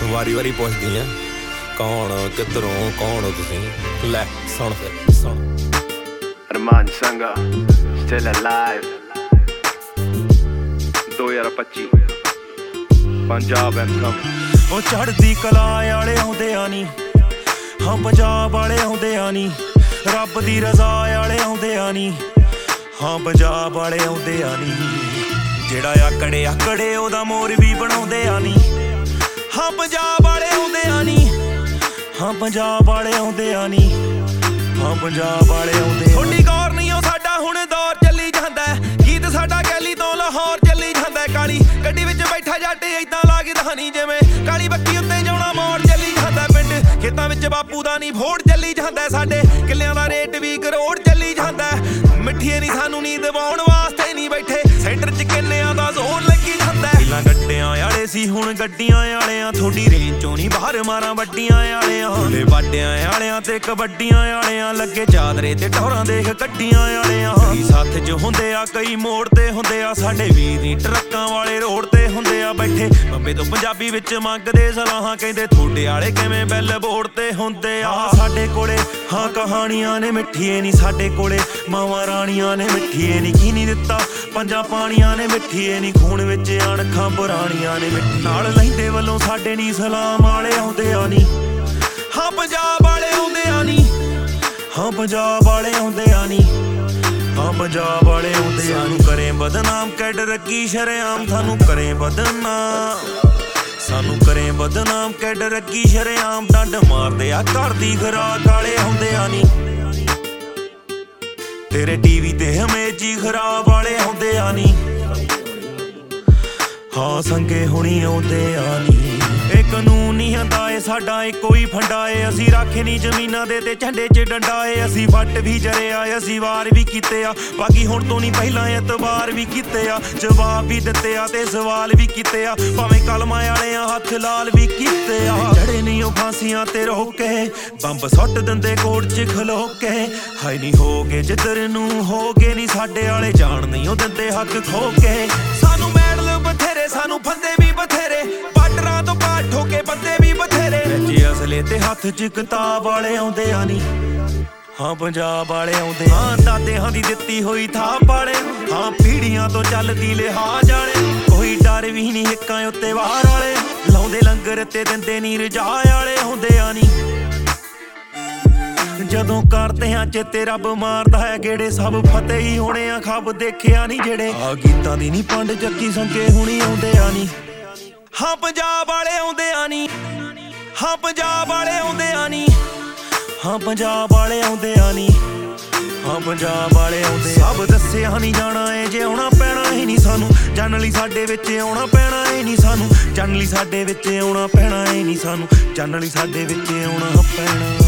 ਵਾਰੀ ਵਾਰੀ ਪੁੱਛਦੀ ਆ ਕੌਣ ਕਿੱਧਰੋਂ ਕੌਣ ਹੋ ਤੁਸੀਂ। ਲੈ ਸੁਣ ਫਿਰ ਸੁਣ। Armaan Sanga still alive 2025 Punjab anthem. ਉਹ ਚੜ੍ਹਦੀ ਕਲਾ ਵਾਲੇ ਆਉਂਦੇ ਆ ਨੀ, ਹਾਂ ਪੰਜਾਬ ਵਾਲੇ ਆਉਂਦੇ ਆ ਨੀ, ਰੱਬ ਦੀ ਰਜ਼ਾ ਵਾਲੇ ਆਉਂਦੇ ਆ ਨੀ, ਹਾਂ ਪੰਜਾਬ ਵਾਲੇ ਆਉਂਦੇ ਆ ਨੀ, ਜਿਹੜਾ ਆਕੜੇ ਆਕੜੇ ਉਹਦਾ ਮੋਰ ਵੀ ਬਣਾਉਂਦੇ ਆ ਨੀ, ਹਾਂ ਪੰਜਾਬ ਵਾਲੇ ਆਉਂਦੇ ਆ ਨੀ, ਹਾਂ ਪੰਜਾਬ ਵਾਲੇ ਆਉਂਦੇ ਆ ਨੀ, ਹਾਂ ਪੰਜਾਬ ਵਾਲੇ ਆਉਂਦੇ। ਥੋੜੀ ਗੌਰ ਨਹੀਂ ਉਹ ਸਾਡਾ ਹੁਣ ਦੌਰ ਚੱਲੀ ਜਾਂਦਾ, ਗੀਤ ਸਾਡਾ ਗੈਲੀ ਤੋਂ ਲਾਹੌਰ ਚੱਲੀ ਜਾਂਦਾ। ਕਾਲੀ ਗੱਡੀ ਵਿੱਚ ਬੈਠਾ ਜੱਟ ਏਦਾਂ ਲੱਗਦਾ ਨੀ ਜਿਵੇਂ ਕਾਲੀ ਬੱਕੀ ਉੱਤੇ ਜਾਉਣਾ ਮੋੜ ਚੱਲੀ ਜਾਂਦਾ। ਪਿੰਡ ਖੇਤਾਂ ਵਿੱਚ ਬਾਪੂ ਦਾ ਨੀ ਫੋੜ ਚੱਲੀ ਜਾਂਦਾ, ਸਾਡੇ ਕਿੱਲਿਆਂ ਦਾ ਰੇਟ ਵੀ ਕਰੋੜ ਚੱਲੀ ਜਾਂਦਾ। ਮਿੱਠੀਏ ਨੀ ਸਾਨੂੰ ਨੀ ਦਵਾਉਣ ਵਾਸਤੇ ਨੀ ਬੈਠੇ, ਸੈਂਟਰ 'ਚ ਕਿੰਨਿਆਂ ਦਾ ਜ਼ੋਰ ਲੱਗੀ ਜਾਂਦਾ। ਪਹਿਲਾਂ ਗੱਡਿਆਂ ਵਾਲੇ ਸੀ ਹੁਣ ਗੱਡੀਆਂ ਵਾਲਿਆਂ, ਥੋੜੀ ਰੇਂਜ ਚੋਂ ਨੀ ਬਾਹਰ ਮਾਰਾਂ ਵੱਡੀਆਂ ਵਾਲਿਆਂ। ਹੁਲੇ ਵਾਡਿਆਂ ਵਾਲਿਆਂ ਤੇ ਕਬੱਡੀਆਂ ਵਾਲਿਆਂ, ਲੱਗੇ ਚਾਦਰੇ ਤੇ ਟੌਰਾਂ ਦੇਖ ਗੱਡੀਆਂ ਵਾਲਿਆਂ। ਕਈ ਸਾਥ 'ਚ ਹੁੰਦੇ ਆ ਕਈ ਮੋੜ ਤੇ ਹੁੰਦੇ ਆ, ਸਾਡੇ ਵੀਰ ਨੀ ਟਰੱਕਾਂ ਵਾਲੇ ਰੋਡ ਤੇ ਹੁੰਦੇ ਆ ਬੈਠੇ। ਬੰਬੇ ਤੋਂ ਪੰਜਾਬੀ ਵਿੱਚ ਮੰਗਦੇ ਸਲਾਹਾਂ, ਕਹਿੰਦੇ ਥੋੜੇ ਵਾਲੇ ਕਿਵੇਂ ਬੈਲ ਬੋਰਡ ਤੇ ਹੁੰਦੇ ਆ। ਸਾਡੇ ਕੋਲੇ ਹਾਂ ਕਹਾਣੀਆਂ ਨੇ ਮਿੱਠੀਏ ਨੀ, ਸਾਡੇ ਕੋਲੇ ਮਾਵਾਂ ਰਾਣੀਆਂ ਨੇ ਮਿੱਠੀਏ ਨੀ। ਕੀ ਨੀ ਦਿੱਤਾ ਪੰਜਾਂ ਪਾਣੀਆਂ ਨੇ ਮਿੱਠੀਏ ਨੀ, ਖੂਨ ਵਿੱਚ ਅਣਖਾਂ ਪੁਰਾਣੀਆਂ ਨੇ ਮਿੱਠੀ। ਨਾਲ ਲੈਂਦੇ ਵੱਲੋਂ ਸਾਡੇ ਨੀ ਸਲਾਮ ਵਾਲੇ ਆਉਂਦੇ ਆ ਨੀ, ਹਾਂ ਪੰਜਾਬ ਵਾਲੇ ਆਉਂਦੇ ਆ ਨੀ, ਹਾਂ ਪੰਜਾਬ ਵਾਲੇ ਆਉਂਦੇ ਆ ਨੀ, ਹਾਂ ਪੰਜਾਬ ਵਾਲੇ ਆਉਂਦੇ ਆ ਨੀ। ਕਰੇ ਬਦਨਾਮ ਕੈਡ ਰੱਖੀ ਸ਼ਰੇਆਮ, ਸਾਨੂੰ ਕਰੇ ਬਦਨਾਮ, ਸਾਨੂੰ ਕਰੇ ਬਦਨਾਮ ਕੈਡ ਰੱਖੀ ਸ਼ਰੇਆਮ। ਡੰਡ ਮਾਰਦੇ ਆ ਘਰ ਦੀ ਖੁਰਾਕ ਵਾਲੇ ਆਉਂਦੇ ਆ ਨੀ, ਤੇਰੇ ਟੀਵੀ ਤੇ ਹਮੇਜੀ ਖਰਾਬ ਵਾਲੇ ਆਉਂਦੇ ਆ ਨੀ, ਹਾਂ ਸੰਗੇ ਹੁਣੀ ਆਉਂਦੇ ਆ ਨੀ। ਇਹ ਕਾਨੂੰਨ ਨਹੀਂ ਹੁੰਦਾ ਏ ਸਾਡਾ ਇੱਕੋ ਹੀ ਫੰਡਾ ਏ, ਅਸੀਂ ਰਾਖੇ ਨੀ ਜ਼ਮੀਨਾਂ ਦੇ ਤੇ ਝੰਡੇ 'ਚ ਡੰਡਾ ਏ। ਅਸੀਂ ਵੱਟ ਵੀ ਜਰੇ ਆ, ਅਸੀਂ ਵਾਰ ਵੀ ਕੀਤੇ ਆ, ਬਾਕੀ ਹੁਣ ਤੋਂ ਨਹੀਂ ਪਹਿਲਾਂ ਐਤਬਾਰ ਵੀ ਕੀਤੇ ਆ। ਜਵਾਬ ਵੀ ਦਿੱਤੇ ਆ ਤੇ ਸਵਾਲ ਵੀ ਕੀਤੇ ਆ, ਭਾਵੇਂ ਕਲਮਾਂ ਵਾਲਿਆਂ ਹੱਥ ਲਾਲ ਵੀ ਕੀਤੇ ਆ। ਚੜੇ ਨਹੀਂ ਉਹ ਫਾਂਸੀਆਂ ਤੇ ਰੋਕ ਕੇ, ਬੰਬ ਸੁੱਟ ਦਿੰਦੇ ਕੋਰਟ 'ਚ ਖਲੋ ਕੇ। ਹਾਏ ਨੀ ਹੋ ਗਏ ਜਿੱਧਰ ਨੂੰ ਹੋ ਗਏ ਨੀ, ਸਾਡੇ ਵਾਲੇ ਜਾਣ ਨਹੀਂ ਉਹ ਦਿੰਦੇ ਹੱਕ ਖੋ ਕੇ। ਸਾਨੂੰ ਮੈਡਲ ਬਥੇਰੇ ਸਾਨੂੰ ਫੰਦੇ ਵੀ ਬਥੇਰੇ, ਬਾਰਡਰਾਂ ਤੋਂ ਪਾਰ ਠੋਕੇ ਬੰਦੇ ਵੀ ਬਥੇਰੇ। ਜੇ ਅਸਲੇ ਤੇ ਹੱਥ 'ਚ ਕਿਤਾਬ ਵਾਲੇ ਆਉਂਦੇ ਆ ਨੀ, ਹਾਂ ਪੰਜਾਬ ਵਾਲੇ ਆਉਂਦੇ। ਹਾਂ ਦਾਦਿਆਂ ਦੀ ਦਿੱਤੀ ਹੋਈ ਥਾਪ ਵਾਲੇ, ਹਾਂ ਪੀੜੀਆਂ ਤੋਂ ਚੱਲਦੀ ਲਿਹਾਜ਼ ਵਾਲੇ। ਕੋਈ ਡਰ ਵੀ ਨਹੀਂ ਹਿੱਕਾਂ ਉੱਤੇ ਵਾਰ ਵਾਲੇ, ਲਾਉਂਦੇ ਲੰਗਰ ਤੇ ਦਿੰਦੇ ਨੀ ਰਜਾ ਵਾਲੇ ਆਉਂਦੇ ਆ ਨੀ। ਜਦੋਂ ਕਰਦੇ ਆ ਚੇਤੇ ਰੱਬ ਮਾਰਦਾ ਹੈ ਗੇੜੇ, ਸਭ ਫਤਿਹ ਹੀ ਹੋਣੇ ਆ ਖੱਬ ਦੇਖਿਆ ਨੀ ਜਿਹੜੇ। ਆ ਗੀਤਾਂ ਦੀ ਨੀ ਪੰਡ ਚੱਕੀ ਸੰਕੇ ਹੁਣੀ ਆਉਂਦੇ ਆ ਨੀ, ਹਾਂ ਪੰਜਾਬ ਵਾਲੇ ਆਉਂਦੇ ਆ ਨੀ, ਹਾਂ ਪੰਜਾਬ ਵਾਲੇ ਆਉਂਦੇ ਆ ਨੀ, ਹਾਂ ਪੰਜਾਬ ਵਾਲੇ ਆਉਂਦੇ ਆ ਨੀ, ਹਾਂ ਪੰਜਾਬ ਵਾਲੇ ਆਉਂਦੇ। ਸਭ ਦੱਸਿਆ ਨਹੀਂ ਜਾਣਾ ਏ ਜੇ ਆਉਣਾ ਪੈਣਾ ਹੀ ਨਹੀਂ ਸਾਨੂੰ, ਜਾਣ ਲਈ ਸਾਡੇ ਵਿੱਚ ਆਉਣਾ ਪੈਣਾ ਏ ਨਹੀਂ ਸਾਨੂੰ, ਜਾਣ ਲਈ ਸਾਡੇ ਵਿੱਚ ਆਉਣਾ ਪੈਣਾ ਏ ਨਹੀਂ ਸਾਨੂੰ, ਜਾਣ ਲਈ ਸਾਡੇ ਵਿੱਚ ਆਉਣਾ ਪੈਣਾ।